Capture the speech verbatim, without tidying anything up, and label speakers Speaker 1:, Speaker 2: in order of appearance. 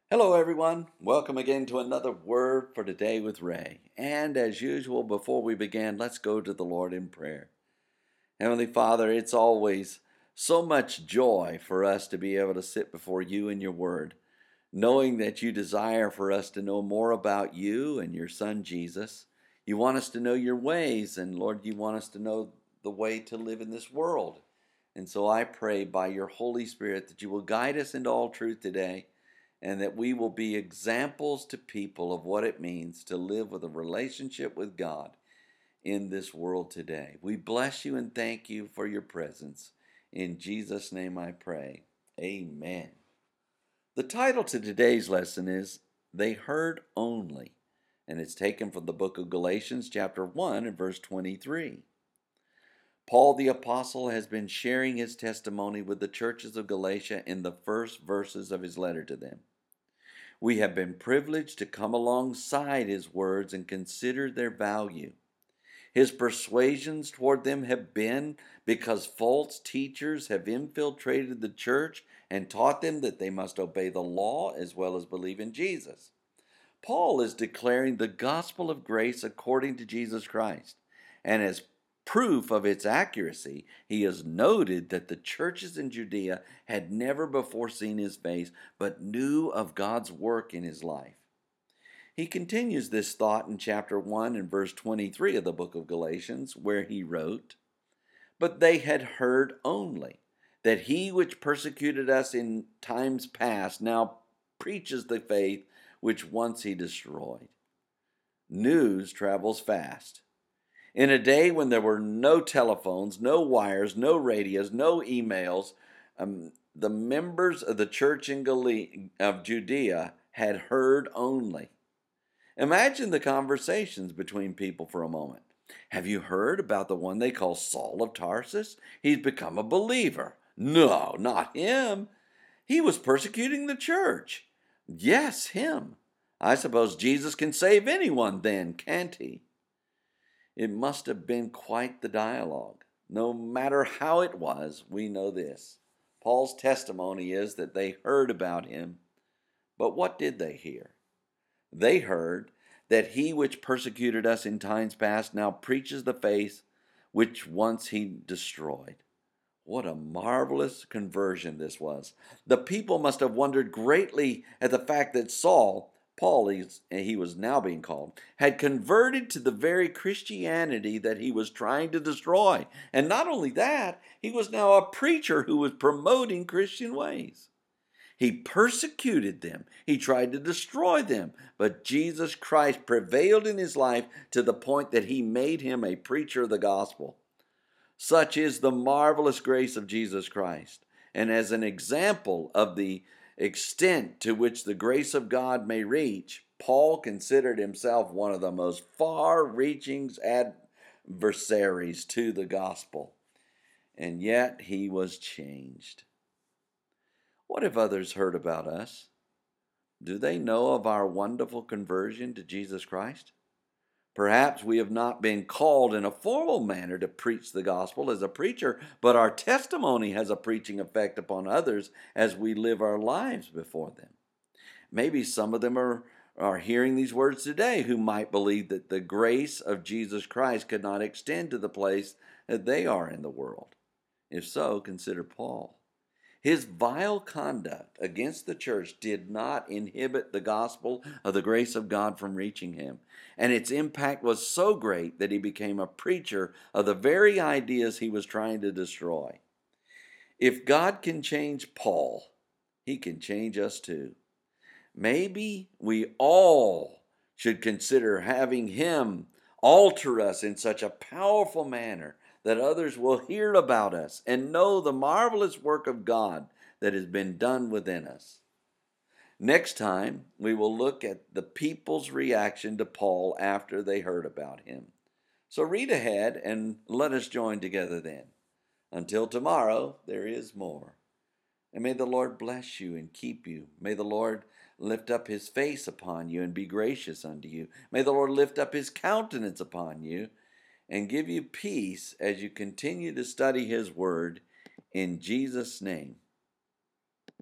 Speaker 1: Hello, everyone. Welcome again to another Word for Today with Ray. And as usual, before we begin, let's go to the Lord in prayer. Heavenly Father, it's always so much joy for us to be able to sit before you and your Word, knowing that you desire for us to know more about you and your Son Jesus. You want us to know your ways, and Lord, you want us to know the way to live in this world. And so I pray by your Holy Spirit that you will guide us into all truth today, and that we will be examples to people of what it means to live with a relationship with God in this world today. We bless you and thank you for your presence. In Jesus' name I pray. Amen. The title to today's lesson is They Heard Only, and it's taken from the book of Galatians chapter one and verse twenty-three. Paul the Apostle has been sharing his testimony with the churches of Galatia in the first verses of his letter to them. We have been privileged to come alongside his words and consider their value. His persuasions toward them have been because false teachers have infiltrated the church and taught them that they must obey the law as well as believe in Jesus. Paul is declaring the gospel of grace according to Jesus Christ, and as proof of its accuracy, he has noted that the churches in Judea had never before seen his face, but knew of God's work in his life. He continues this thought in chapter one and verse twenty-three of the book of Galatians, where he wrote, "But they had heard only that he which persecuted us in times past now preaches the faith which once he destroyed." News travels fast. In a day when there were no telephones, no wires, no radios, no emails, um, the members of the church in Galilee, of Judea had heard only. Imagine the conversations between people for a moment. "Have you heard about the one they call Saul of Tarsus? He's become a believer." "No, not him. He was persecuting the church." "Yes, him. I suppose Jesus can save anyone then, can't he?" It must have been quite the dialogue. No matter how it was, we know this. Paul's testimony is that they heard about him. But what did they hear? They heard that he which persecuted us in times past now preaches the faith which once he destroyed. What a marvelous conversion this was. The people must have wondered greatly at the fact that Saul, Paul, he was now being called, had converted to the very Christianity that he was trying to destroy. And not only that, he was now a preacher who was promoting Christian ways. He persecuted them. He tried to destroy them. But Jesus Christ prevailed in his life to the point that he made him a preacher of the gospel. Such is the marvelous grace of Jesus Christ. And as an example of the extent to which the grace of God may reach, Paul considered himself one of the most far-reaching adversaries to the gospel. And yet he was changed. What have others heard about us? Do they know of our wonderful conversion to Jesus Christ? Perhaps we have not been called in a formal manner to preach the gospel as a preacher, but our testimony has a preaching effect upon others as we live our lives before them. Maybe some of them are, are hearing these words today who might believe that the grace of Jesus Christ could not extend to the place that they are in the world. If so, consider Paul. His vile conduct against the church did not inhibit the gospel of the grace of God from reaching him. And its impact was so great that he became a preacher of the very ideas he was trying to destroy. If God can change Paul, he can change us too. Maybe we all should consider having him alter us in such a powerful manner that others will hear about us and know the marvelous work of God that has been done within us. Next time, we will look at the people's reaction to Paul after they heard about him. So read ahead and let us join together then. Until tomorrow, there is more. And may the Lord bless you and keep you. May the Lord lift up his face upon you and be gracious unto you. May the Lord lift up his countenance upon you and give you peace as you continue to study his word. In Jesus' name.